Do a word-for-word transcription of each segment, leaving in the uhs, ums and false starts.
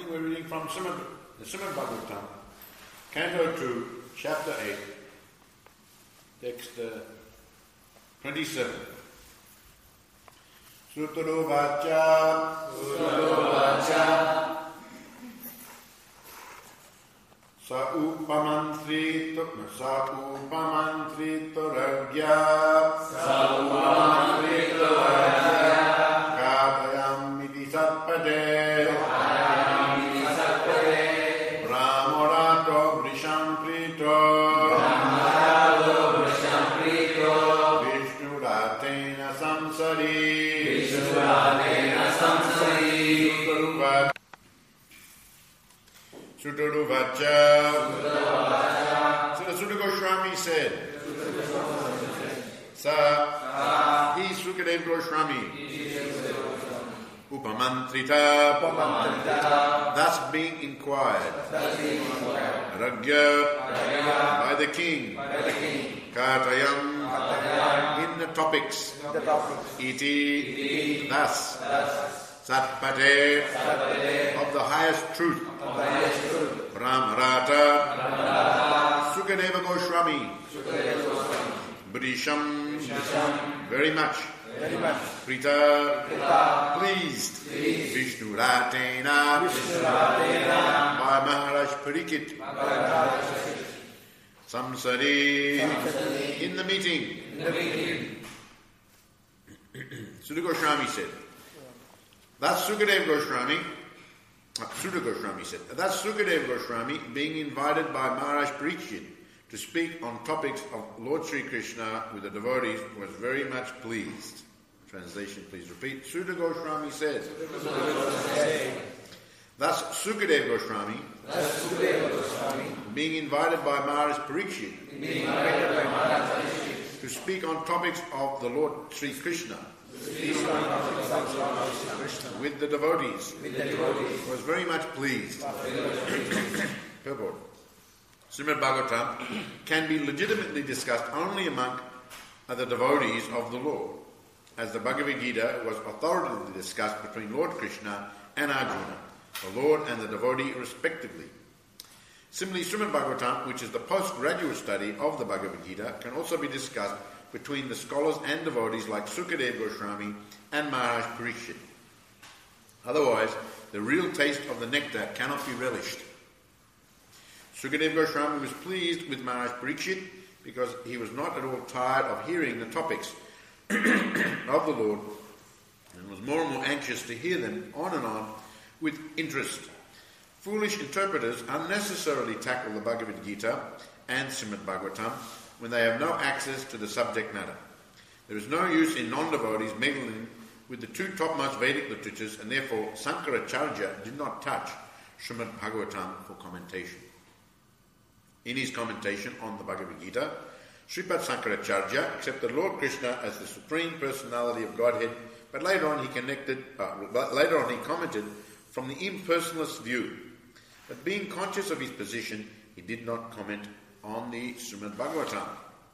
morning we're reading from Srimad, the Srimad Bhagavatam, Canto two, Chapter eight, text uh, twenty-seven. Sutaro Vacha, Sutaro Vacha, Sa Upamantrito, Sa Upamantrito Ragya, Sa Upamantrito Ragya, Katayamiti Satpade, Katayamiti Satpade, Brahmorato Vrishamprito, Brahmorato Vrishamprito, Vishnuratena Samsari, Vishnuratena Samsari, Sutaro Vacha. Sutaro Vacha, So the Sutta Goswami said, Sa, he Sukadeva Goswami, Upamantrita, Upamantrita, thus being inquired, thus being inquired, Ragya, Ragya, by the king, by the king, Katayam, Katayam, in the topics, the topics, Iti, Iti, thus, thus, Satpate, Satpade, of the highest truth, of the highest truth, Brahmarata, Brahmarata, Sukadeva Goswami, Sukadeva Goswami, Brisham, Brisham, very much, very much, Prita, Prita, pleased, pleased, Vishnuratena, Vishnuratena, by Maharaj Parikshit, Bhagavad Samsari, Samsari, in the meeting. in the meeting, Sutta Goswami said, that's Sukadeva Goswami, uh, Sutta Goswami said, that's Sukadeva Goswami being invited by Maharaj Parikshit to speak on topics of Lord Sri Krishna with the devotees was very much pleased. Translation, please repeat. Sutta Goswami says, thus Sukadeva Goswami, thus Sukadeva Goswami, being invited by Maharaj Parikshit being invited by Maharaj Parikshit to speak on topics of the Lord Sri Krishna to speak on topics of Lord Sri Krishna with the devotees with the devotees, was very much pleased. Purport. Srimad Bhagavatam can be legitimately discussed only among the devotees of the Lord, as the Bhagavad Gita was authoritatively discussed between Lord Krishna and Arjuna, the Lord and the devotee respectively. Similarly, Srimad Bhagavatam, which is the postgraduate study of the Bhagavad Gita, can also be discussed between the scholars and devotees like Sukadeva Goswami and Maharaj Parikshit. Otherwise, the real taste of the nectar cannot be relished. Sukadeva Goswami was pleased with Maharaj Parikshit because he was not at all tired of hearing the topics of the Lord and was more and more anxious to hear them on and on with interest. Foolish interpreters unnecessarily tackle the Bhagavad Gita and Srimad Bhagavatam when they have no access to the subject matter. There is no use in non-devotees meddling with the two topmost Vedic literatures, and therefore Sankaracharya did not touch Srimad Bhagavatam for commentation. In his commentation on the Bhagavad Gita, Sripad Sankaracharya accepted Lord Krishna as the Supreme Personality of Godhead, but later on he connected, uh, later on he commented from the impersonalist view. But being conscious of his position, he did not comment on the Srimad Bhagavatam.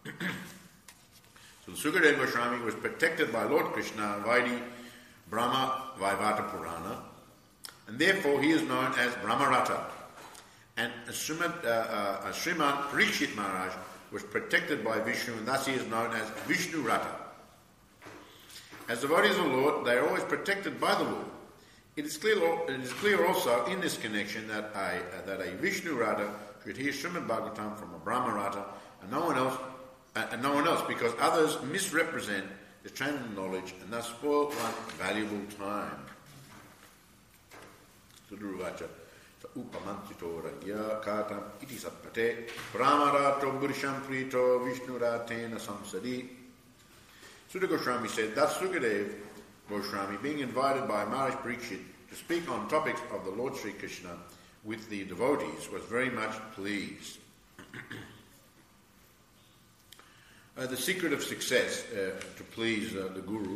So Sukadeva Goswami was protected by Lord Krishna, Vaidi Brahma Vaivata Purana, and therefore he is known as Brahmarata. And Srimad, uh, uh, Sriman Parikshit Maharaj was protected by Vishnu, and thus he is known as Vishnurata. As devotees of the Lord, they are always protected by the Lord. It is clear, it is clear also in this connection that a, uh, that a Vishnurata should hear Srimad Bhagavatam from a Brahmarata and no one else, uh, and no one else, because others misrepresent the transcendental knowledge and thus spoil one valuable time. Sudaruvacha. Upamantrito ragya katam iti satpate brahmarato burisham prito vishnuratena samsadi. Sutta Goswami said, thus Sukadeva Goswami, being invited by Maharaj Parikshit to speak on topics of the Lord Sri Krishna with the devotees, was very much pleased. uh, the secret of success uh, to please uh, the Guru,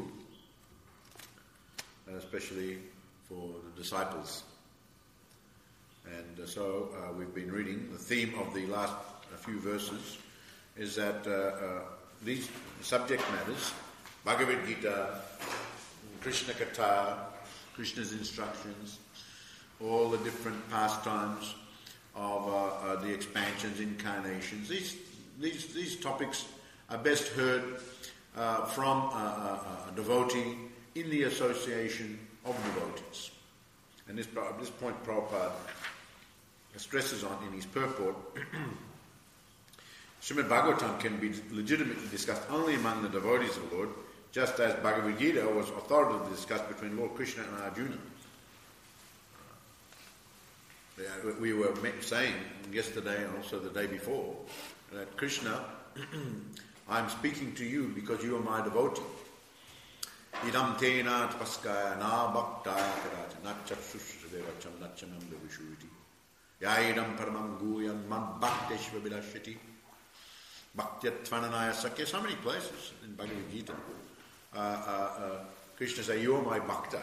uh, especially for the disciples. And uh, so uh, we've been reading. The theme of the last uh, few verses is that uh, uh, these subject matters, Bhagavad Gita, Krishna Katha, Krishna's instructions, all the different pastimes of uh, uh, the expansions, incarnations. These, these, these topics are best heard uh, from a, a, a devotee in the association of devotees. And this, this point Prabhupada stresses on in his purport. Srimad Bhagavatam can be legitimately discussed only among the devotees of the Lord, just as Bhagavad Gita was authoritatively discussed between Lord Krishna and Arjuna. Uh, we were saying yesterday and also the day before that Krishna, I'm speaking to you because you are my devotee. Idam tena tapaskaya na bhaktaya kadacha nachapsushadevacham nachanam devishuti yaidam paramam guyam mad bhakteshva vilashati bhaktyattvananaya sakya. So many places in Bhagavad Gita uh, uh, uh, Krishna says, you are my bhakta.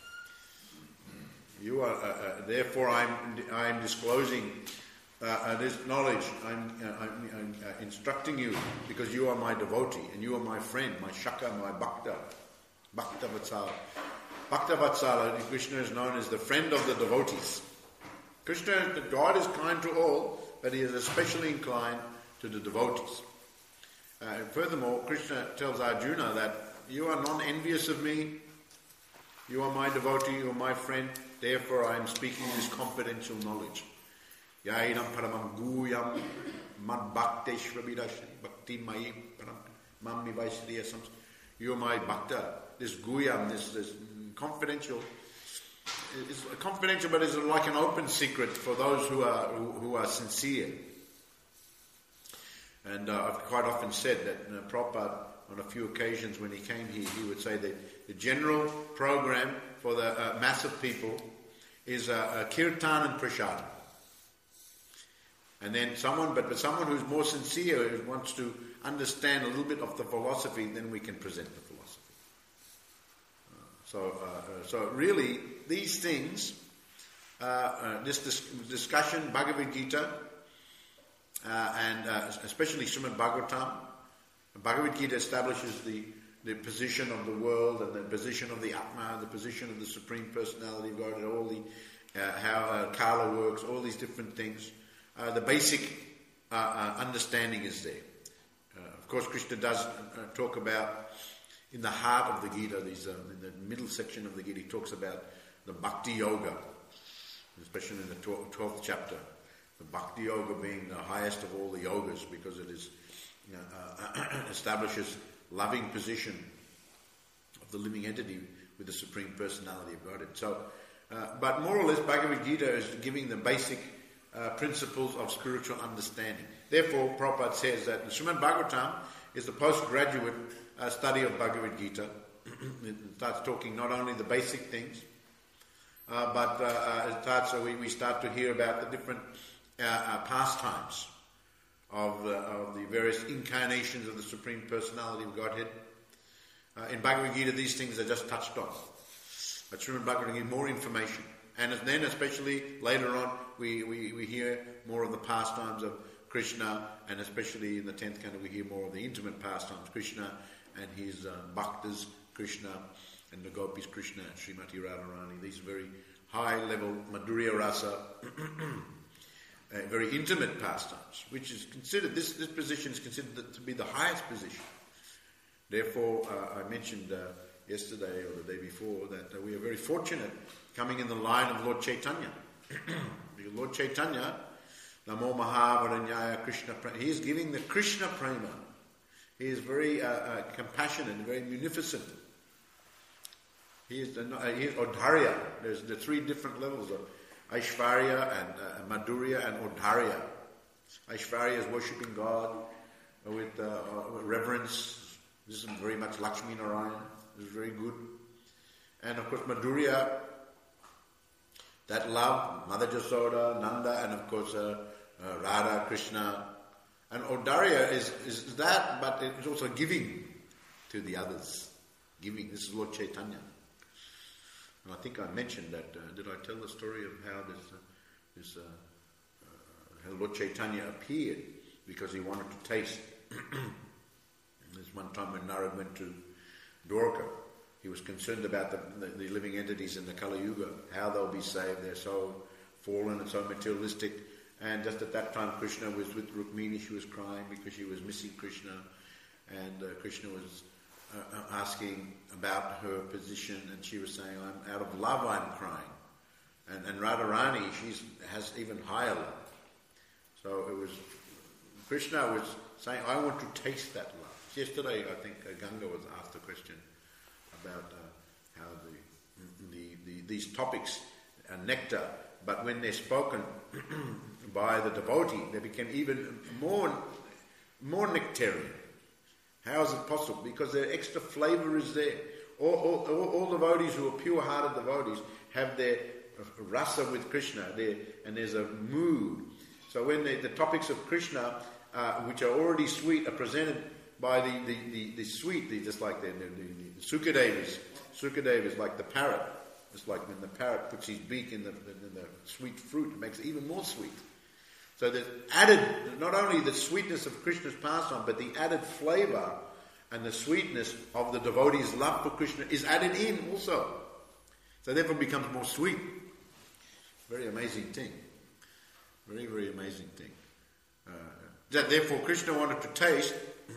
You are, uh, uh, therefore I'm I'm disclosing uh, uh, this knowledge. I'm, uh, I'm, I'm uh, instructing you because you are my devotee and you are my friend, my shaka, my bhakta. Bhakta Vatsala. Bhakta Vatsala, Krishna is known as the friend of the devotees. Krishna, God is kind to all, but he is especially inclined to the devotees. Uh, and furthermore, Krishna tells Arjuna that you are non-envious of me, you are my devotee, you are my friend, therefore I am speaking this confidential knowledge. Yaidam paramam guyam mad bhakteshva vidashri bhakti mayi param mammi vaishriyasam. You are my bhakta. This guyam, this, this confidential, is confidential, but it's like an open secret for those who are who, who are sincere. And uh, I've quite often said that uh, Prabhupada, on a few occasions when he came here, he would say that the general program for the uh, mass of people is uh, uh, kirtan and prasadam. And then someone, but, but someone who's more sincere, who wants to understand a little bit of the philosophy, then we can present the philosophy. Uh, so, uh, so really, these things, uh, uh, this dis- discussion, Bhagavad Gita, uh, and uh, especially Srimad Bhagavatam, Bhagavad Gita establishes the, the position of the world and the position of the Atma, the position of the Supreme Personality of God, and all the uh, how uh, Kala works, all these different things. Uh, the basic uh, uh, understanding is there. Uh, of course, Krishna does uh, talk about, in the heart of the Gita, these, uh, in the middle section of the Gita, he talks about the Bhakti Yoga, especially in the twelfth chapter. The Bhakti Yoga being the highest of all the yogas because it is, you know, uh, establishes loving position of the living entity with the Supreme Personality of Godhead. So, uh, but more or less, Bhagavad Gita is giving the basic Uh, principles of spiritual understanding. Therefore, Prabhupada says that the Srimad Bhagavatam is the postgraduate uh, study of Bhagavad Gita. It starts talking not only the basic things, uh, but uh, uh, it starts, so we, we start to hear about the different uh, uh, pastimes of the, of the various incarnations of the Supreme Personality of Godhead. Uh, in Bhagavad Gita, these things are just touched on. But Srimad Bhagavatam gives more information. And then, especially later on, we, we, we hear more of the pastimes of Krishna, and especially in the tenth canto, we hear more of the intimate pastimes, Krishna and his uh, bhaktas, Krishna and the gopis, Krishna and Srimati Radharani. These are very high-level Madhurya Rasa, uh, very intimate pastimes, which is considered, this, this position is considered to be the highest position. Therefore, uh, I mentioned uh, yesterday or the day before that uh, we are very fortunate coming in the line of Lord Chaitanya. Because Lord Chaitanya, Namo Mahavaranyaya Krishna Prema, he is giving the Krishna Prema. He is very uh, uh, compassionate, very munificent. He is, uh, he is Odharya. There's the three different levels of Aishvarya and uh, Madhurya and Odharya. Aishvarya is worshipping God with uh, uh, reverence. This is very much Lakshmi Narayan. This is very good. And of course Madhurya, that love, Mother Jasoda, Nanda, and of course uh, uh, Radha, Krishna. And Odharya is, is that, but it's also giving to the others. Giving. This is Lord Chaitanya. And I think I mentioned that. Uh, did I tell the story of how this, uh, this uh, uh, how Lord Chaitanya appeared because he wanted to taste? There's one time when Narad went to Dwarka, he was concerned about the, the, the living entities in the Kali Yuga, how they'll be saved. They're so fallen and so materialistic. And just at that time, Krishna was with Rukmini. She was crying because she was missing Krishna. And uh, Krishna was uh, asking about her position, and she was saying, I'm, out of love I'm crying. And, and Radharani, she has even higher love. So it was, Krishna was saying, I want to taste that love. Yesterday, I think uh, Ganga was asked a question about uh, how the, the, the these topics are nectar, but when they're spoken by the devotee, they become even more, more nectarian. How is it possible? Because their extra flavour is there. All, all, all, all devotees who are pure-hearted devotees have their rasa with Krishna, there, and there's a mood. So when they, the topics of Krishna, uh, which are already sweet, are presented by the, the, the, the sweet, the, just like the, the, the, the Sukadevis. Sukadeva is like the parrot. It's like when the parrot puts his beak in the, in the sweet fruit, it makes it even more sweet. So there's added, not only the sweetness of Krishna's pastime, but the added flavour and the sweetness of the devotee's love for Krishna is added in also. So therefore it becomes more sweet. Very amazing thing. Very, very amazing thing. Uh, that therefore Krishna wanted to taste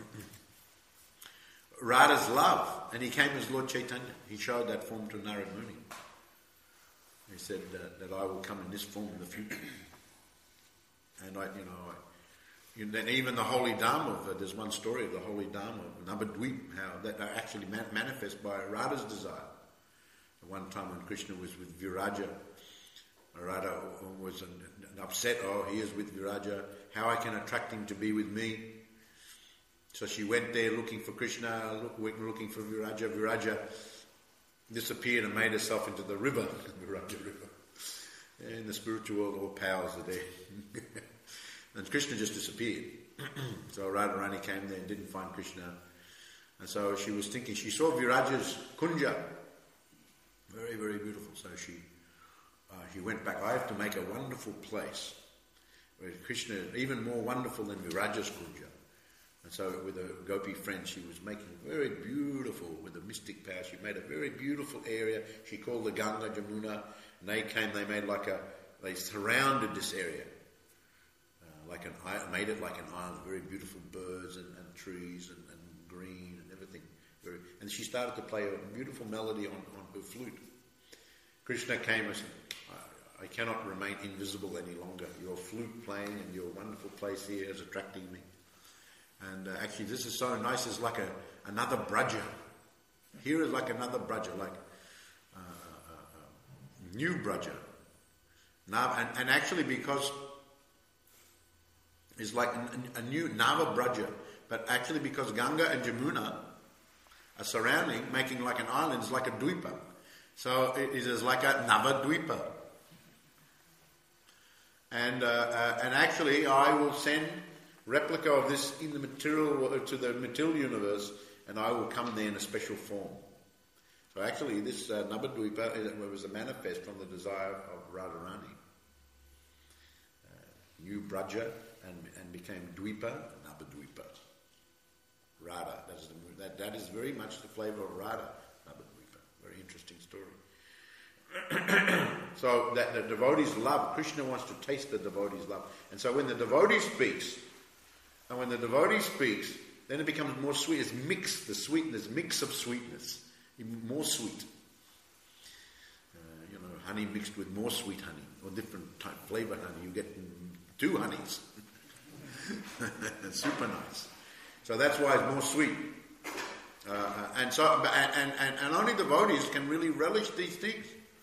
Radha's love, and he came as Lord Chaitanya. He showed that form to Narad Muni. He said uh, that I will come in this form in the future. And I, you know, I, you know, even the holy Dharma, uh, there's one story of the holy Dharma of Navadvip, how that actually man- manifest by Radha's desire. One time when Krishna was with Viraja, Radha was upset, oh, he is with Viraja, how I can attract him to be with me. So she went there looking for Krishna, look, looking for Viraja. Viraja disappeared and made herself into the river, the Viraja river. In the spiritual world, all powers are there. And Krishna just disappeared. So Radharani came there and didn't find Krishna. And so she was thinking, she saw Viraja's kunja. Very, very beautiful. So she uh, she went back. I have to make a wonderful place where Krishna, even more wonderful than Viraja's kunja. And so with a gopi friend, she was making very beautiful, with a mystic power, she made a very beautiful area. She called the Ganga, Jamuna, and they came, they made like a, they surrounded this area. Uh, like an, made it like an island, very beautiful birds and, and trees and, and green and everything. Very, and she started to play a beautiful melody on, on her flute. Krishna came and said, I, I cannot remain invisible any longer. Your flute playing and your wonderful place here is attracting me. And uh, actually this is so nice, it's like a another Braja. Here is like another Braja, like uh, uh, uh, new Braja. Now, and, and actually because it's like a, a new Nava Braja, but actually because Ganga and Jamuna are surrounding, making like an island, it's like a Dvipa. So it is like a Nava Dvipa. And, uh, uh, and actually I will send replica of this in the material to the material universe, and I will come there in a special form. So actually, this uh, Navadvipa was a manifest from the desire of Radharani. Uh, new Braja and, and became Dvipa, Navadvipa. Radha, that is, the, that, that is very much the flavour of Radha, Navadvipa. Very interesting story. So that the devotee's love, Krishna wants to taste the devotee's love. And so when the devotee speaks, and when the devotee speaks, then it becomes more sweet. It's mixed, the sweetness, mix of sweetness, more sweet. Uh, you know, honey mixed with more sweet honey, or different type flavour honey. You get two honeys. Super nice. So that's why it's more sweet. Uh, and so, and, and, and only devotees can really relish these things.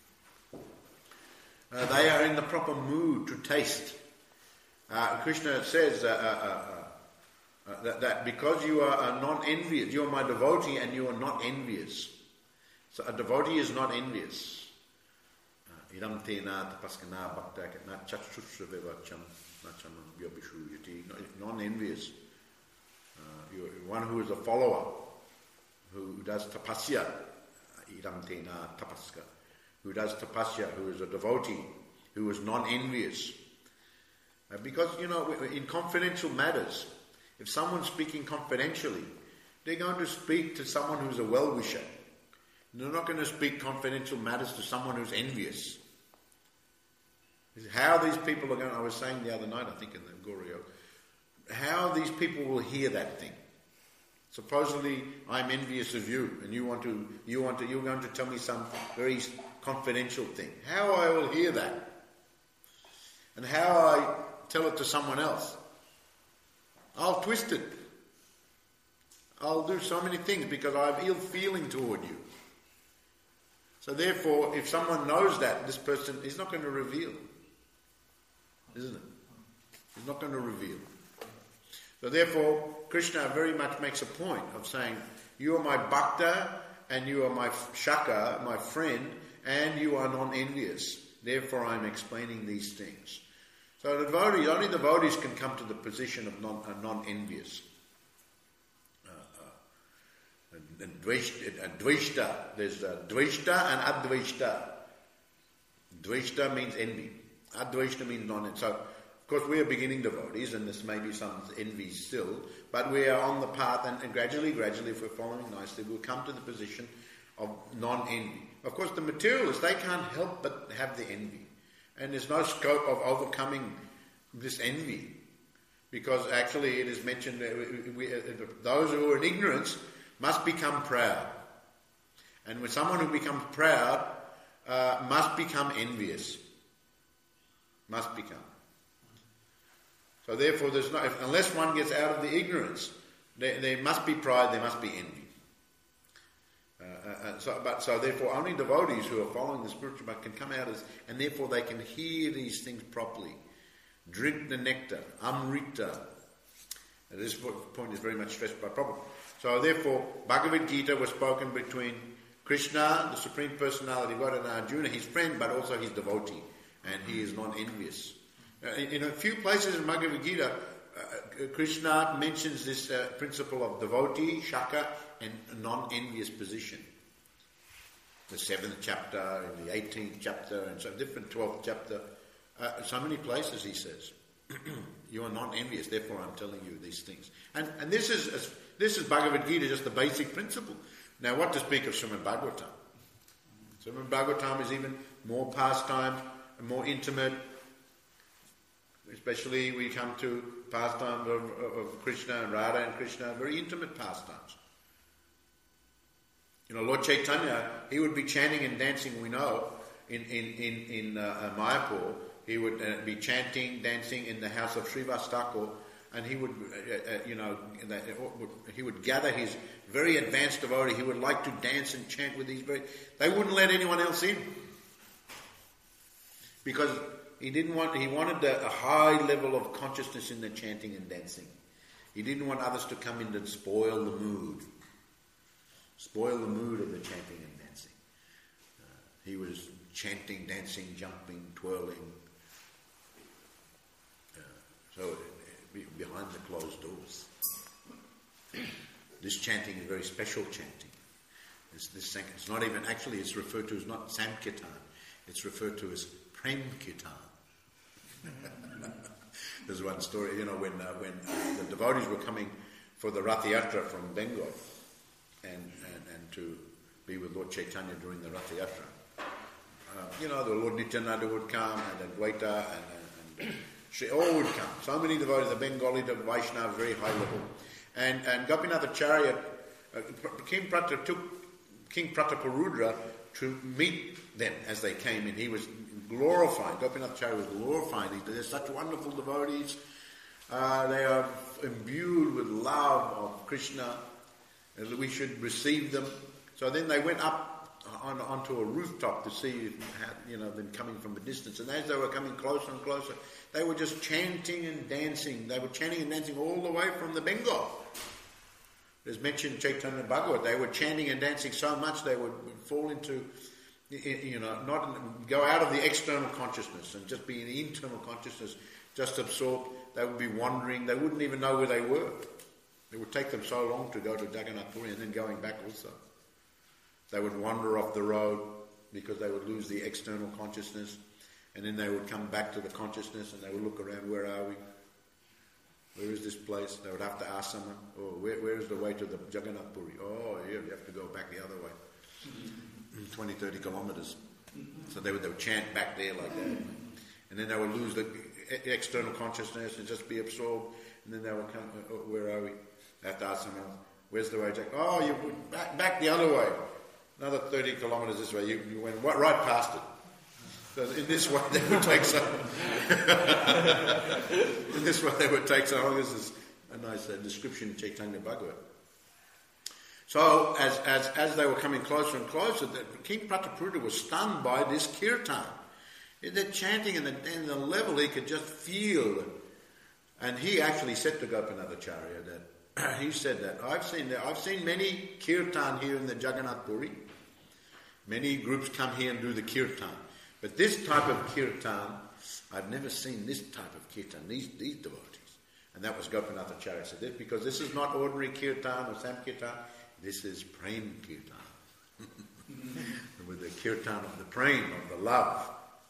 Uh, they are in the proper mood to taste. Uh, Krishna says, uh, uh, uh, Uh, that, that because you are a non-envious, you are my devotee and you are not envious. So a devotee is not envious. Idam tena tapaskana bhakta na chachusravevacham nachamam vyabhishuyati. Non-envious. You're one who is a follower, who does tapasya. Idam tena tapaska. Who does tapasya, who is a devotee, who is non-envious. Uh, because, you know, in confidential matters, if someone's speaking confidentially, they're going to speak to someone who's a well-wisher. You're not going to speak confidential matters to someone who's envious. How these people are going, I was saying the other night, I think in the Gorio, how these people will hear that thing. Supposedly, I'm envious of you, and you want to, you want to, you're going to tell me some very confidential thing. How I will hear that, and how I tell it to someone else. I'll twist it. I'll do so many things because I have ill feeling toward you. So therefore, if someone knows that, this person is not going to reveal, isn't it? He's not going to reveal. So therefore, Krishna very much makes a point of saying, you are my bhakta, and you are my shaka, my friend, and you are non-envious. Therefore, I'm explaining these things. So the devotees, only devotees can come to the position of non, uh, non-envious. And dveshta, there's uh, dveshta and adveshta. Dveshta means envy. Adveshta means non-envy. So, of course, we are beginning devotees, and this may be some envy still, but we are on the path, and, and gradually, gradually, if we're following nicely, we'll come to the position of non-envy. Of course, the materialists, they can't help but have the envy. And there's no scope of overcoming this envy, because actually it is mentioned that we, those who are in ignorance must become proud. And when someone who becomes proud uh, must become envious. Must become. So therefore, there's no, if, unless one gets out of the ignorance, there, there must be pride, there must be envy. Uh, uh, so, but so therefore, only devotees who are following the spiritual path can come out as, and therefore they can hear these things properly. Drink the nectar, amrita. And this point is very much stressed by Prabhupada. So therefore, Bhagavad Gita was spoken between Krishna, the Supreme Personality of God, and Arjuna, his friend, but also his devotee. And he is non-envious. Uh, in, in a few places in Bhagavad Gita, uh, Krishna mentions this uh, principle of devotee, shaka, and a non-envious position. The seventh chapter, in the eighteenth chapter, and so different twelfth chapter. Uh, so many places he says, you are non-envious, therefore I'm telling you these things. And and this is this is Bhagavad Gita, just the basic principle. Now what to speak of Srimad Bhagavatam? Srimad Bhagavatam is even more pastime, and more intimate. Especially we come to pastimes of, of Krishna and Radha and Krishna, very intimate pastimes. You know, Lord Chaitanya, he would be chanting and dancing, we know, in, in, in, in uh, Mayapur. He would uh, be chanting, dancing in the house of Srivas Thakur, and he would, uh, uh, you know, he would gather his very advanced devotee. He would like to dance and chant with these very... They wouldn't let anyone else in. Because he didn't want, he wanted a, a high level of consciousness in the chanting and dancing. He didn't want others to come in and spoil the mood. Spoil the mood of the chanting and dancing. Uh, he was chanting, dancing, jumping, twirling. Uh, so, uh, behind the closed doors. This chanting is very special chanting. This, this, it's not even, actually it's referred to as not Sankirtan. It's referred to as Prem Kirtan. There's one story, you know, when uh, when uh, the devotees were coming for the Rath Yatra from Bengal and, and, and to be with Lord Chaitanya during the Rath Yatra. Uh, you know, the Lord Nityananda would come, and Advaita, and, and, and Shri, all would come. So many devotees, the Bengali, the Vaishnava, very high level. And, and Gopinath Acharya, uh, King Prata took King Prataparudra to meet them as they came in. He was glorifying. Gopinath Acharya was glorifying. They're such wonderful devotees. Uh, they are imbued with love of Krishna. And we should receive them. So then they went up on, onto a rooftop to see, you know, them coming from a distance. And as they were coming closer and closer, they were just chanting and dancing. They were chanting and dancing all the way from the Bengal. As mentioned in Chaitanya Bhagavat, they were chanting and dancing so much they would fall into, you know, not go out of the external consciousness and just be in the internal consciousness, just absorbed. They would be wandering. They wouldn't even know where they were. It would take them so long to go to Jagannath Puri and then going back also. They would wander off the road because they would lose the external consciousness, and then they would come back to the consciousness and they would look around, where are we? Where is this place? They would have to ask someone, oh, where, where is the way to the Jagannath Puri? Oh, yeah, you have to go back the other way. twenty, thirty kilometres. So they would, they would chant back there like that. And then they would lose the external consciousness and just be absorbed. And then they would come, oh, where are we? They have to ask someone else, where's the way, Jack? Oh, you went back, back the other way. Another thirty kilometres this way. You, you went right past it. So in this way they would take some... in this way they would take some... Oh, this is a nice uh, description in Chaitanya Bhagavat. So as, as, as they were coming closer and closer, the, King Prataparudra was stunned by this kirtan. They're chanting and the, and the level he could just feel. And he actually said to Gopinathacharya that, he said that, I've seen that, I've seen many kirtan here in the Jagannath Puri. Many groups come here and do the kirtan. But this type of kirtan, I've never seen this type of kirtan, these, these devotees. And that was Gopinathacharya said this, because this is not ordinary kirtan or sankirtan, this is prem kirtan. With the kirtan of the prem, of the love.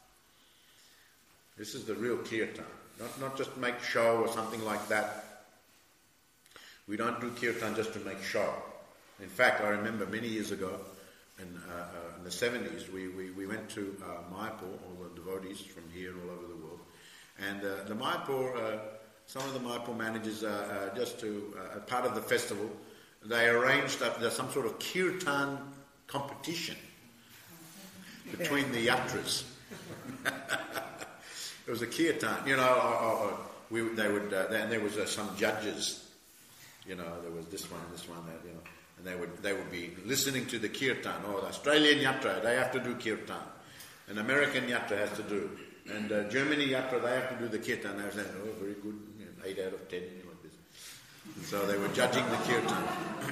This is the real kirtan. Not, not just make show or something like that. We don't do kirtan just to make show. In fact, I remember many years ago, in, uh, uh, in the seventies, we, we, we went to uh, Mayapur, all the devotees from here and all over the world. And uh, the Mayapur, uh, some of the Mayapur managers, uh, uh, just to, uh, part of the festival, they arranged uh, there's some sort of kirtan competition between the yatras. It was a kirtan, you know, or, or, or we, they would, uh, and there was uh, some judges, you know, there was this one, this one, that, you know, and they would, they would be listening to the kirtan. Oh, the Australian yatra, they have to do kirtan. An American yatra has to do. And uh, Germany yatra, they have to do the kirtan. They were saying, oh, very good, you know, eight out of ten, you know, like this. And so they were judging the kirtan.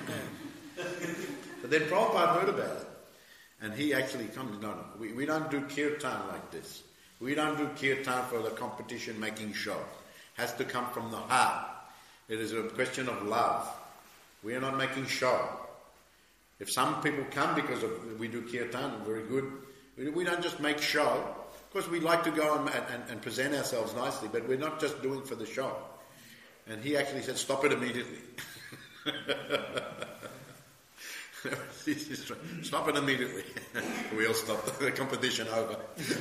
But then Prabhupada heard about it. And he actually comes, no, no, we, we don't do kirtan like this. We don't do kirtan for the competition making show. It has to come from the heart. It is a question of love. We are not making show. If some people come because of, we do kirtan, very good. We, we don't just make show. Of course, we like to go and, and, and present ourselves nicely, but we're not just doing for the show. And he actually said, stop it immediately. Stop it immediately. We all stopped the competition over.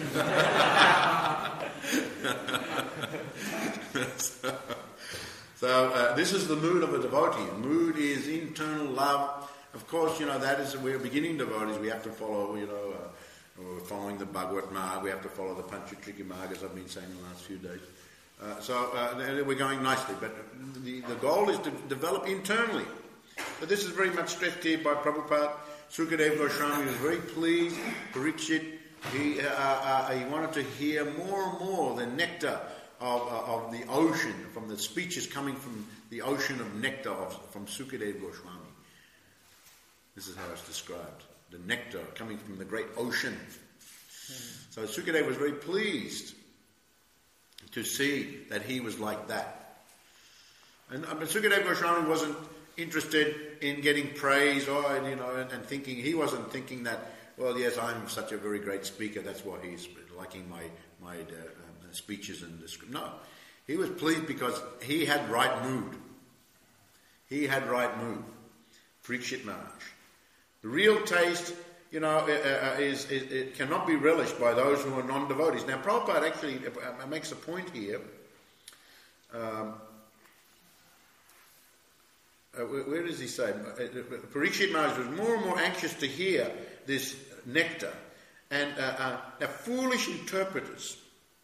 so so uh, this is the mood of a devotee. Mood is internal love. Of course, you know, that is, we're beginning devotees. We have to follow, you know, uh, we're following the Bhagavad Marg. We have to follow the Panchatrika Marg, as I've been saying the last few days. Uh, so uh, we're going nicely. But the, the goal is to develop internally. But this is very much stressed here by Prabhupada. Sukadeva Goswami was very pleased. Parikshit, he, uh, uh, he wanted to hear more and more the nectar of, uh, of the ocean, from the speeches coming from the ocean of nectar of, from Sukadeva Goswami. This is how it's described. The nectar coming from the great ocean. So Sukadeva was very pleased to see that he was like that. And uh, but Sukadeva Goswami wasn't interested in getting praise, or you know, and, and thinking he wasn't thinking that, well, yes, I'm such a very great speaker, that's why he's liking my my uh, uh, speeches and description. No, he was pleased because he had right mood. He had right mood. Parikshit Maharaj. The real taste, you know, uh, uh, is, is it cannot be relished by those who are non-devotees. Now, Prabhupada actually uh, makes a point here. Um, Uh, where, where does he say? Uh, Parikshit Maharaj was more and more anxious to hear this nectar. And uh, uh, now foolish interpreters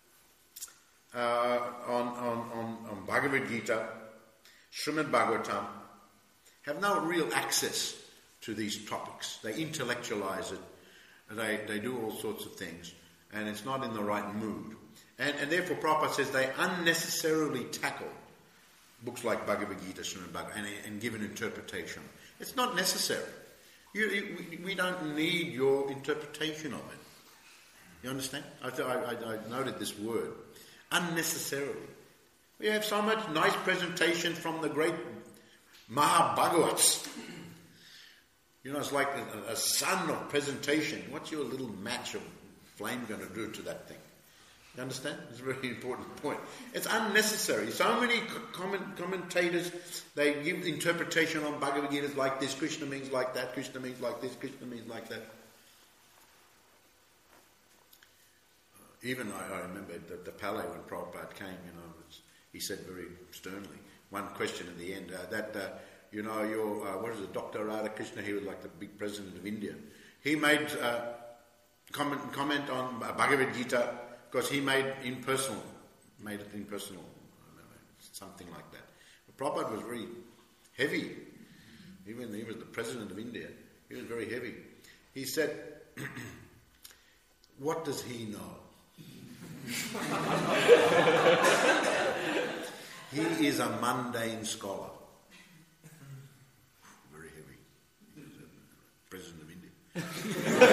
uh, on, on, on, on Bhagavad Gita, Srimad Bhagavatam, have no real access to these topics. They intellectualize it. They, they do all sorts of things. And it's not in the right mood. And, and therefore Prabhupada says they unnecessarily tackle books like Bhagavad Gita, Srimad Bhagavatam, and, and give an interpretation. It's not necessary. You, you, we, we don't need your interpretation of it. You understand? I, I, I noted this word. Unnecessarily. We have so much nice presentation from the great Mahabhagavats. You know, it's like a, a sun of presentation. What's your little match of flame going to do to that thing? You understand? It's a very important point. It's unnecessary. So many comment, commentators, they give interpretation on Bhagavad Gita like this, Krishna means like that, Krishna means like this, Krishna means like that. Even I, I remember the, the Pale when Prabhupada came, you know, was, he said very sternly, one question at the end, uh, that, uh, you know, your, uh, what is it, Doctor Radhakrishna, he was like the big president of India. He made uh, comment, comment on Bhagavad Gita because he made impersonal, made it impersonal, something like that. But Prabhupada was very heavy. Even he was the president of India. He was very heavy. He said, what does he know? He is a mundane scholar. Very heavy. He's the president of India.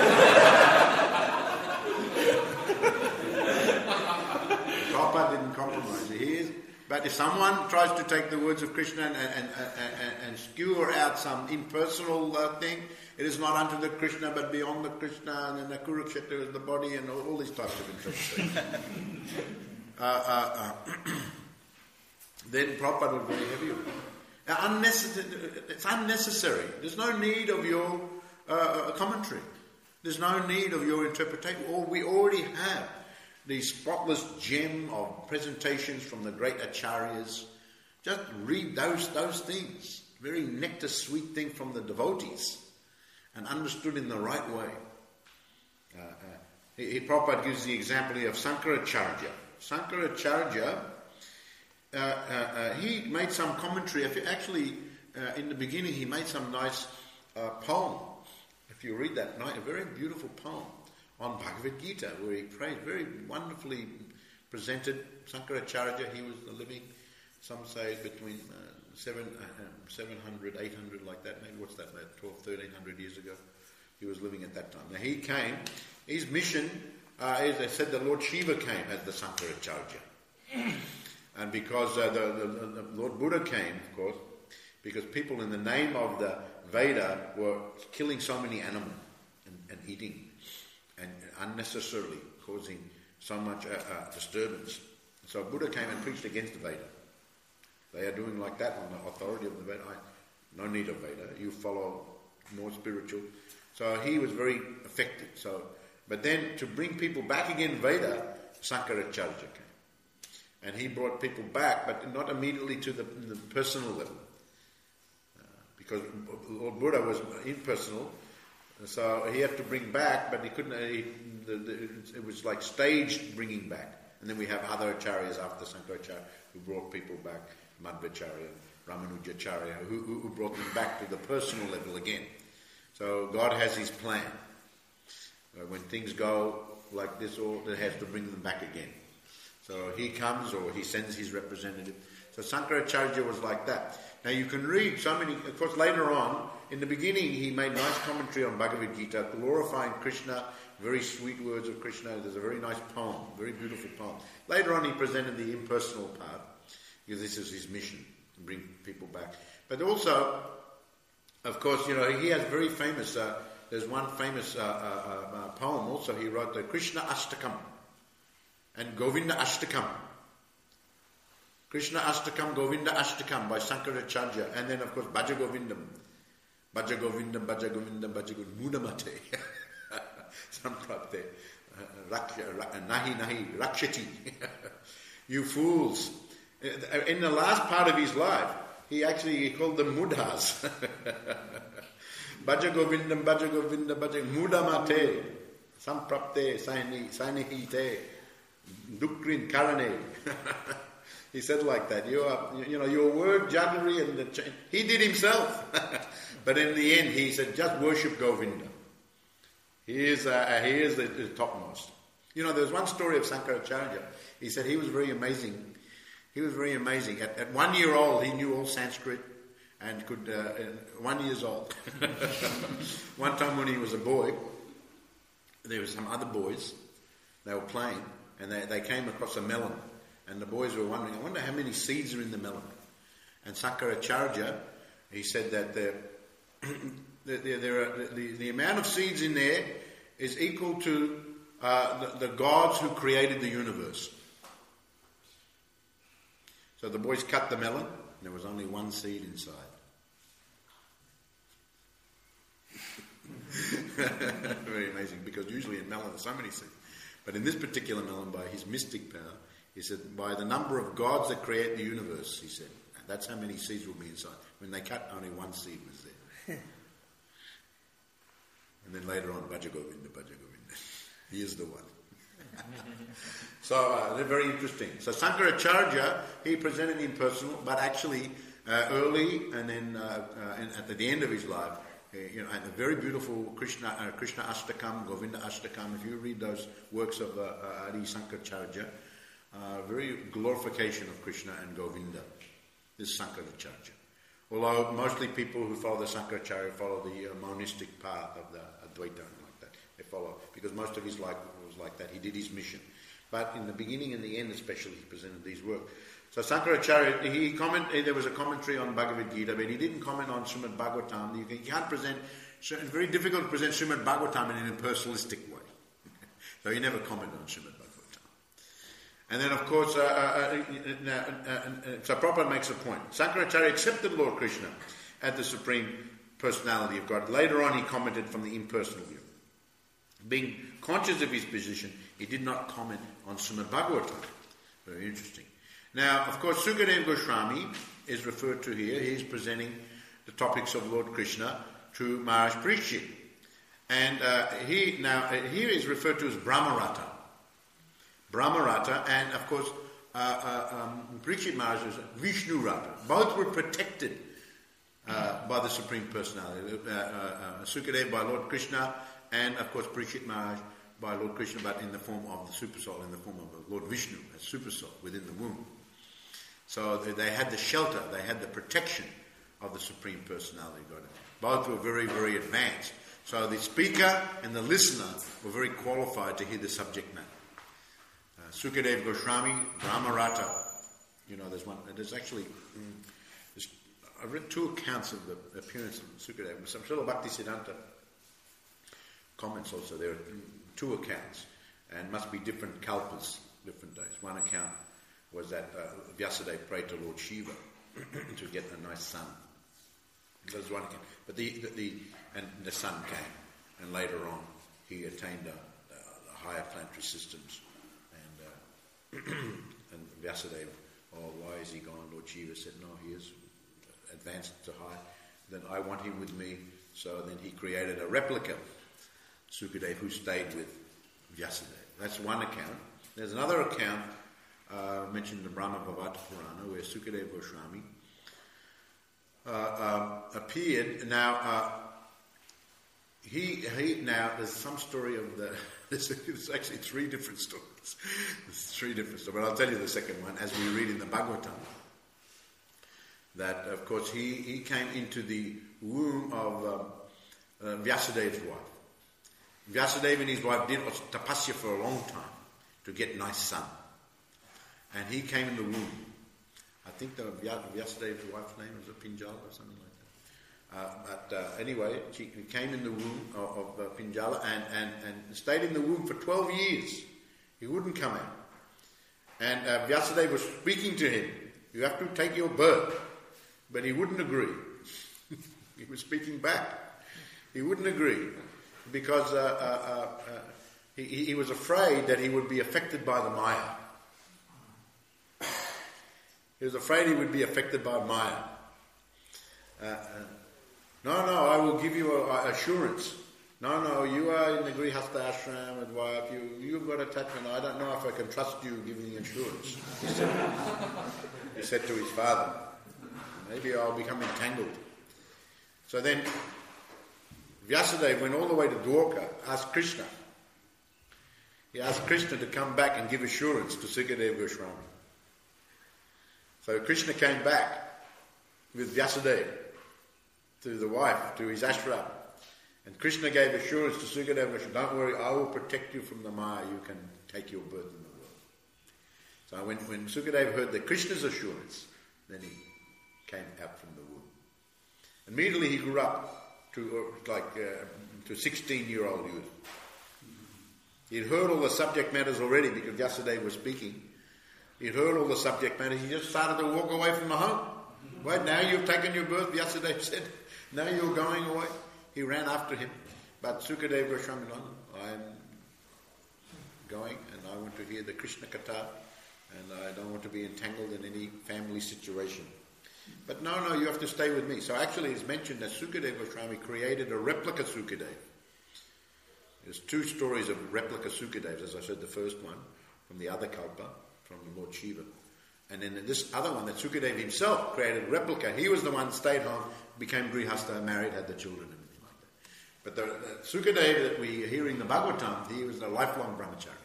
Prabhupada didn't compromise. He is, but if someone tries to take the words of Krishna and, and, and, and, and skewer out some impersonal uh, thing, it is not unto the Krishna but beyond the Krishna, and then the Kurukshetra is the body, and all, all these types of interpretations. uh, uh, uh, then Prabhupada was very heavy. Now, unnecessary, it's unnecessary. There's no need of your uh, commentary. There's no need of your interpretation. Or we already have the spotless gem of presentations from the great acharyas. Just read those those things. Very nectar sweet thing from the devotees. And understood in the right way. Uh, uh, he, he, Prabhupada gives the example here of Sankaracharya. Sankaracharya, uh, uh, uh, he made some commentary. If you actually, uh, in the beginning, he made some nice uh, poem. If you read that, a very beautiful poem on Bhagavad Gita, where he prayed, very wonderfully presented. Sankaracharya, he was living, some say, between uh, seven, uh, seven hundred, eight hundred, like that. Maybe what's that, about twelve, thirteen hundred years ago? He was living at that time. Now he came, his mission, uh, as I said, the Lord Shiva came as the Sankaracharya. And because uh, the, the, the Lord Buddha came, of course, because people in the name of the Veda were killing so many animals and, and eating, and unnecessarily causing so much uh, uh, disturbance. So Buddha came and preached against the Veda. They are doing like that on the authority of the Veda. I, no need of Veda. You follow more spiritual. So he was very affected. So, but then to bring people back again Veda, Sankaracharya came. And he brought people back, but not immediately to the, the personal level. Uh, because Lord Buddha was impersonal. So he had to bring back, but he couldn't, he, the, the, it was like staged bringing back. And then we have other acharyas after Sankaracharya who brought people back, Madhvacharya, Ramanujacharya, who, who, who brought them back to the personal level again. So God has his plan. Uh, when things go like this, or it has to bring them back again. So he comes or he sends his representative. So Sankaracharya was like that. Now you can read so many, of course later on, in the beginning he made nice commentary on Bhagavad Gita, glorifying Krishna, very sweet words of Krishna. There's a very nice poem, very beautiful poem. Later on he presented the impersonal part, because this is his mission, to bring people back. But also, of course, you know, he has very famous, uh, there's one famous uh, uh, uh, poem also he wrote, the Krishna Ashtakam and Govinda Ashtakam. Krishna Ashtakam, Govinda Ashtakam by Sankaracharya, and then of course Bhaja Govindam. Bhaja Govindam, Bhaja Govindam, Bhaja Govindam, Mudamate. Samprapte. Nahi Nahi, Rakshati. You fools. In the last part of his life, he actually he called them Mudhas. Bhaja Govindam, Bhaja Govindam, Bhaja Mudamate. Samprapte, Sainihite. Dukrin Karane. He said like that. You are, you know, your word, jaggery, and the ch- he did himself. But in the end, he said, just worship Govinda. He is, uh, he is the, the topmost. You know, there's one story of Sankaracharya. He said he was very amazing. He was very amazing. At, at one year old, he knew all Sanskrit and could. Uh, one years old. One time when he was a boy, there were some other boys. They were playing, and they, they came across a melon. And the boys were wondering, I wonder how many seeds are in the melon. And Sankaracharya, he said that the, the, the, there are, the, the amount of seeds in there is equal to uh, the, the gods who created the universe. So the boys cut the melon, and there was only one seed inside. Very amazing, because usually in melon there's so many seeds. But in this particular melon, by his mystic power, he said, by the number of gods that create the universe, he said, that's how many seeds will be inside. When they cut, only one seed was there. And then later on, Bhaja Govinda, Bhaja Govinda. He is the one. So uh, they're very interesting. So Sankaracharya, he presented impersonal, but actually uh, early and then uh, uh, and at the end of his life, uh, you know, and a very beautiful Krishna uh, Krishna Ashtakam, Govinda Ashtakam. If you read those works of uh, uh, Adi Sankaracharya, uh, very glorification of Krishna and Govinda. This is Sankaracharya. Although mostly people who follow the Sankaracharya follow the uh, monistic path of the Advaita like that. They follow, because most of his life was like that. He did his mission. But in the beginning and the end especially, he presented these works. So Sankaracharya, he comment, there was a commentary on Bhagavad Gita, but he didn't comment on Srimad Bhagavatam. You, can, you can't present, it's very difficult to present Srimad Bhagavatam in an impersonalistic way. So he never commented on Srimad Bhagavatam. And then, of course, uh, uh, uh, uh, uh, so Prabhupada makes a point. Sankaracharya accepted Lord Krishna as the Supreme Personality of God. Later on, he commented from the impersonal view. Being conscious of his position, he did not comment on Srimad Bhagavatam. Very interesting. Now, of course, Sukadeva Goswami is referred to here. He is presenting the topics of Lord Krishna to Maharaj Parikshit. And uh, he now uh, here is referred to as Brahmarata. Brahmarata, and of course, uh, uh, um, Parikshit Maharaj is Vishnu Rata. Both were protected uh, by the Supreme Personality. Uh, uh, uh, Sukadeva by Lord Krishna, and of course Parikshit Maharaj by Lord Krishna, but in the form of the Supersoul, in the form of Lord Vishnu, as Supersoul within the womb. So they, they had the shelter, they had the protection of the Supreme Personality of God. Both were very, very advanced. So the speaker and the listener were very qualified to hear the subject matter. Uh, Sukadeva Goswami, Brahmarata. You know, there's one. There's actually. Mm, there's, I've read two accounts of the appearance of Sukadeva. Some Srila Bhaktisiddhanta comments also. There are two accounts, and must be different kalpas, different days. One account was that uh, Vyasadeva prayed to Lord Shiva to get a nice son. That was one account. But the, the, the and the son came, and later on he attained a, a higher planetary systems. And Vyasadeva, oh, why is he gone? Lord Shiva said, no, he is advanced to high. Then I want him with me. So then he created a replica, Sukadeva, who stayed with Vyasadeva. That's one account. There's another account uh, mentioned in the Brahma Bhavata Purana, where Sukadeva Goswami uh, um, appeared. Now, uh, he, he, now, there's some story of the, there's, there's actually three different stories. There's three different stories, but I'll tell you the second one, as we read in the Bhagavatam, that, of course, he, he came into the womb of um, uh, Vyasadeva's wife. Vyasadeva and his wife did tapasya for a long time to get nice son. And he came in the womb. I think the Vyasadeva's wife's name was a Pinjala or something like that. Uh, but uh, anyway, she came in the womb of, of uh, Pinjala and, and, and stayed in the womb for twelve years. He wouldn't come out. And uh, Vyasadeva was speaking to him, you have to take your birth. But he wouldn't agree. He was speaking back. He wouldn't agree. Because uh, uh, uh, uh, he, he was afraid that he would be affected by the Maya. He was afraid he would be affected by Maya. Uh, uh, no, no, I will give you a, a assurance. No, no, you are in the Grihastha ashram with wife. You, you've got attachment. I don't know if I can trust you giving the assurance. He said, he said to his father, maybe I'll become entangled. So then Vyasadeva went all the way to Dwarka, asked Krishna. He asked Krishna to come back and give assurance to Sukadeva Goswami. So Krishna came back with Vyasadeva to the wife, to his ashram. And Krishna gave assurance to Sukadeva Goswami, don't worry, I will protect you from the Maya, you can take your birth in the world. So when, when Sukadeva heard that Krishna's assurance, then he came out from the womb. Immediately he grew up to uh, like uh, to a sixteen-year-old youth. He'd heard all the subject matters already because Vyasadeva was speaking. He'd heard all the subject matters. He just started to walk away from the home. Wait, now you've taken your birth, Vyasadeva said. Now you're going away. He ran after him. But Sukadeva Goswami, no, I'm going and I want to hear the Krishna Katha and I don't want to be entangled in any family situation. But no, no, you have to stay with me. So actually it's mentioned that Sukadeva Goswami created a replica Sukadeva. There's two stories of replica Sukadevas, as I said, the first one from the other Kalpa, from Lord Shiva. And then this other one that Sukadeva himself created a replica. He was the one that stayed home, became Grihastha, married, had the children and everything like that. But the, the Sukadeva that we hear in the Bhagavatam, he was a lifelong brahmachari.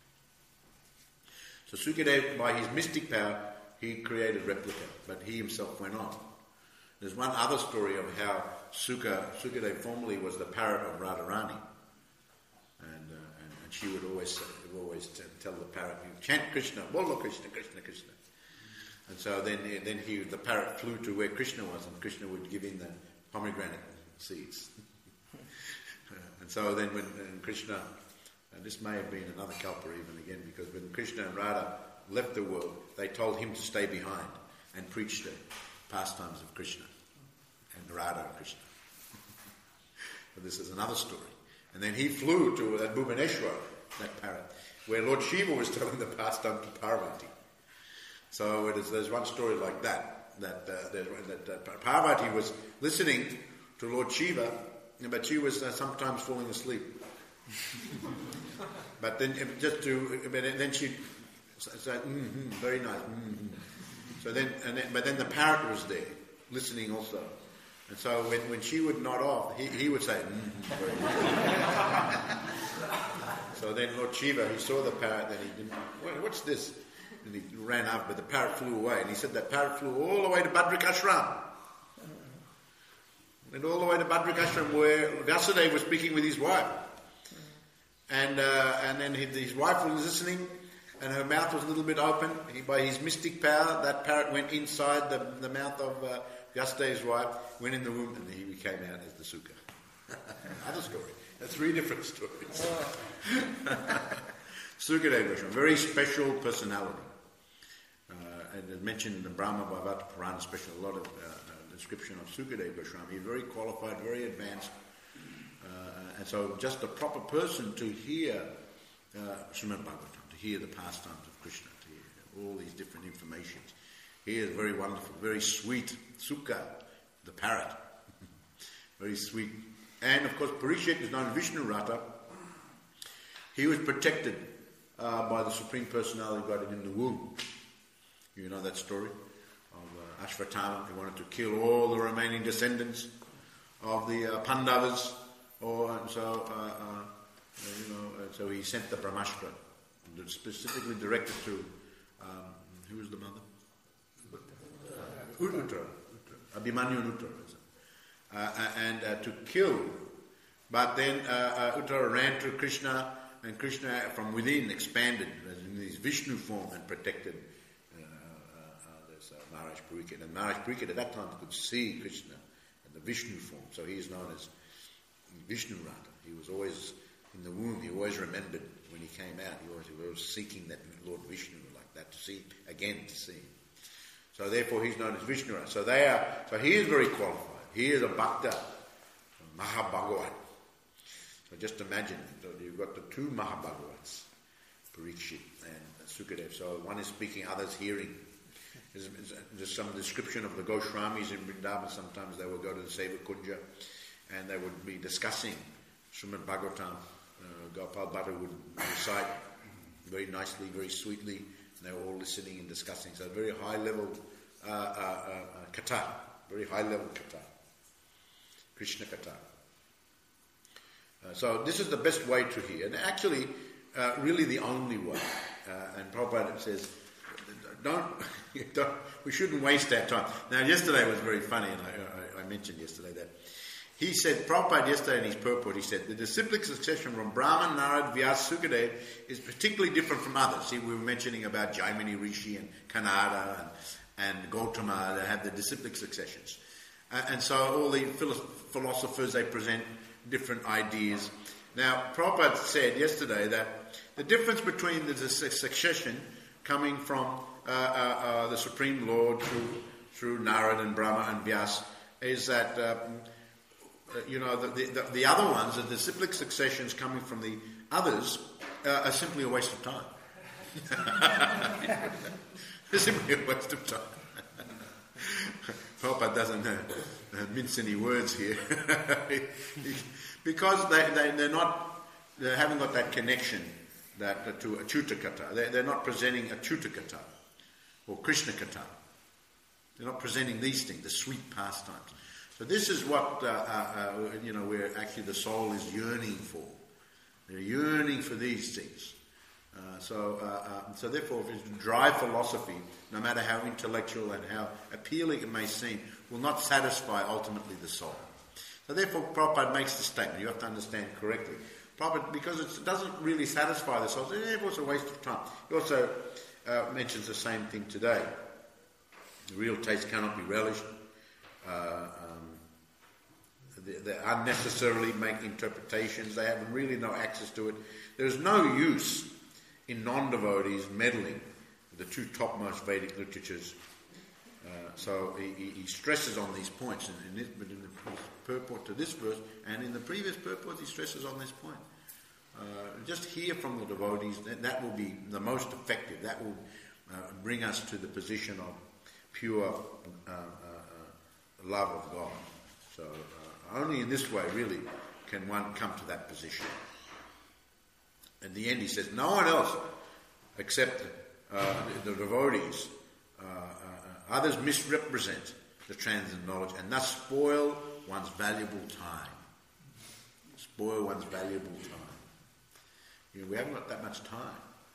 So Sukadeva, by his mystic power, he created replica, but he himself went on. There's one other story of how Sukha, Sukadeva formerly was the parrot of Radharani. And, uh, and, and she would always always t- tell the parrot, chant Krishna, Bolo Krishna, Krishna, Krishna. And so then then he the parrot flew to where Krishna was, and Krishna would give him the pomegranate seeds. uh, and so then when and Krishna, and this may have been another kalpa even again, because when Krishna and Radha left the world, they told him to stay behind and preach the pastimes of Krishna and Radha and Krishna. But this is another story. And then he flew to that Bhubaneswar, that parrot, where Lord Shiva was telling the pastime to Parvati. So it is, there's one story like that, that, uh, that uh, Parvati was listening to Lord Shiva, but she was uh, sometimes falling asleep. But then just to, but then she said, mm-hmm, very nice, mm-hmm. So then, and then, but then the parrot was there, listening also. And so when, when she would nod off, he, he would say, mm-hmm, very nice. So then Lord Shiva, he saw the parrot, and he didn't, what, what's this? And he ran up, but the parrot flew away. And he said that parrot flew all the way to Badrikashram. And all the way to Badrikashram where Vyasadeva was speaking with his wife. And uh, and then his, his wife was listening, and her mouth was a little bit open. He, by his mystic power, that parrot went inside the, the mouth of uh, Vyasadeva's wife, went in the womb, and he came out as the Sukha. Another story. That's three different stories. Sukadeva Goswami, very special personality. Uh, and as mentioned in the Brahma Bhagavata Purana, special a lot of uh, uh, description of Sukadeva Goswami. Very qualified, very advanced. Uh, and so just a proper person to hear uh, Srimad Bhagavatam, to hear the pastimes of Krishna, to hear all these different informations. He is very wonderful, very sweet. Sukha, the parrot. Very sweet. And of course, Parikshit is known as Vishnu Rata. He was protected uh, by the Supreme Personality of God in the womb. You know that story of uh, Ashvatthama. He wanted to kill all the remaining descendants of the uh, Pandavas. Or and so, uh, uh, you know, uh, so he sent the Brahmashtra, specifically directed to um, who was the mother? Uh, Uttara, Abhimanyu and Uttara, uh, and uh, to kill. But then uh, uh, Uttara ran to Krishna, and Krishna from within expanded in his Vishnu form and protected uh, uh, uh, this uh, Maharaj Parikshit. And Maharaj Parikshit at that time could see Krishna in the Vishnu form, so he is known as Vishnu Rata. He was always in the womb. He always remembered when he came out. He always, he was seeking that Lord Vishnu like that to see again to see him. So therefore, he's known as Vishnu Rata. So they are. So he is very qualified. He is a Bhakta, a Mahabhagavat. So just imagine you've got the two Mahabhagavats, Parikshit and Sukadeva. So one is speaking, others hearing. There's, there's some description of the Goswamis in Vrindavan. Sometimes they will go to the Seva Kunja, and they would be discussing Srimad Bhagavatam. Uh, Gopal Bhatta would recite very nicely, very sweetly, and they were all listening and discussing. So very high level uh, uh, uh, katha, very high level katha, Krishna katha. Uh, so this is the best way to hear, and actually, uh, really the only way. Uh, and Prabhupada says, don't, don't, we shouldn't waste our time. Now, yesterday was very funny, and I, I, I mentioned yesterday that he said, Prabhupada yesterday in his purport, he said, the disciplic succession from Brahma, Narad, Vyasa, Sukadeva is particularly different from others. See, we were mentioning about Jaimini Rishi and Kanada and, and Gautama, they have the disciplic successions. Uh, and so all the philo- philosophers, they present different ideas. Now, Prabhupada said yesterday that the difference between the succession coming from uh, uh, uh, the Supreme Lord through through Narad and Brahma and Vyas is that, um, uh, you know, the, the, the other ones, the disciplic successions coming from the others, uh, are simply a waste of time. It's simply a waste of time. Prabhupada doesn't uh, uh, mince any words here. Because they, they, they're not, they haven't got that connection that uh, to Achyuta Katha. They, they're not presenting Achyuta Katha or Krishna Katha. They're not presenting these things, the sweet pastimes. So this is what, uh, uh, uh, you know, where actually the soul is yearning for. They're yearning for these things. Uh, so, uh, uh, so therefore, if it's dry philosophy, no matter how intellectual and how appealing it may seem, will not satisfy ultimately the soul. So therefore, Prabhupada makes the statement. You have to understand correctly. Prabhupada, because it doesn't really satisfy the soul, it was a waste of time. He also uh, mentions the same thing today. The real taste cannot be relished. Uh, um, they, they unnecessarily make interpretations. They have really no access to it. There is no use in non-devotees meddling with the two topmost Vedic literatures. Uh, so he, he stresses on these points, in, in this, but in the purport to this verse and in the previous purport, he stresses on this point. Uh, just hear from the devotees. That, that will be the most effective. That will uh, bring us to the position of pure uh, uh, uh, love of God. So uh, only in this way, really, can one come to that position. In the end, he says, no one else except uh, the, the devotees. Uh, uh, others misrepresent the transcendent knowledge and thus spoil one's valuable time. Spoil one's valuable time. You know, we haven't got that much time.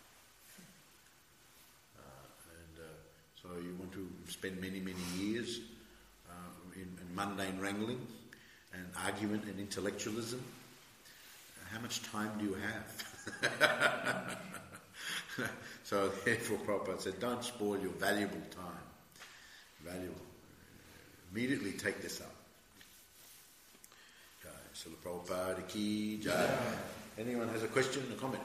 Uh, and uh, so you want to spend many, many years uh, in, in mundane wrangling and argument and intellectualism. How much time do you have? So therefore Prabhupada said, don't spoil your valuable time. Valuable. Immediately take this up. Jai Srila Prabhupada ki jai. Anyone has a question or comment?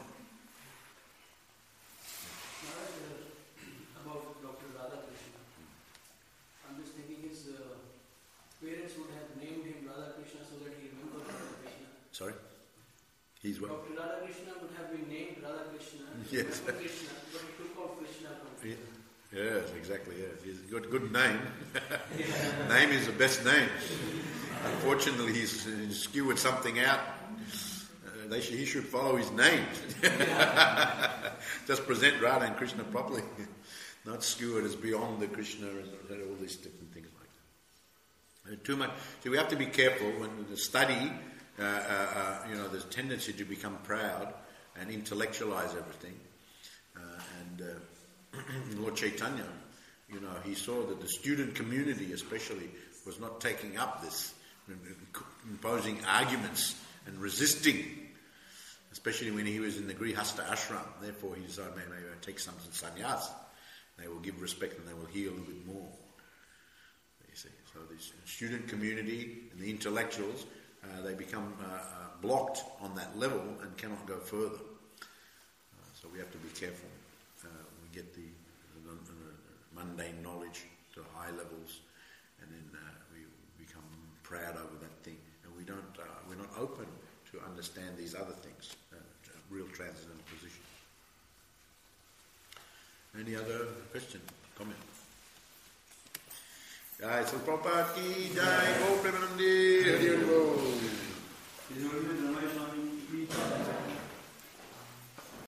About Doctor Radhakrishna. I'm just thinking his uh, parents would have named him Radhakrishna so that he remembered Radhakrishna. Sorry? He's what? Doctor Radhakrishna would have been named Radhakrishna. Yes. Krishna, but he took off Krishna from Yeah. Yes, exactly, yes. He's a good, good name. Name is the best name. Unfortunately, he's, he's skewered something out. Uh, they should, he should follow his name. Just present Radha and Krishna properly. Not skewered as beyond the Krishna and, and all these different things like that. Uh, too much. So we have to be careful when the study, uh, uh, uh, you know, there's a tendency to become proud and intellectualize everything. Uh, and... Uh, Lord Chaitanya, you know, he saw that the student community especially was not taking up this, imposing arguments and resisting, especially when he was in the Grihastha ashram. Therefore he decided, maybe maybe I'll take some sannyas. They will give respect and they will hear a little bit more. You see, so the student community and the intellectuals, uh, they become uh, uh, blocked on that level and cannot go further. Uh, so we have to be careful. Get the, the, the mundane knowledge to high levels, and then uh, we become proud over that thing, and we don't, uh, we're not open to understand these other things, uh, real transcendental position. Any other question, comment? Jai Srila Prabhupada ki jai, Gaur Premanandi, Hari Hari Bol.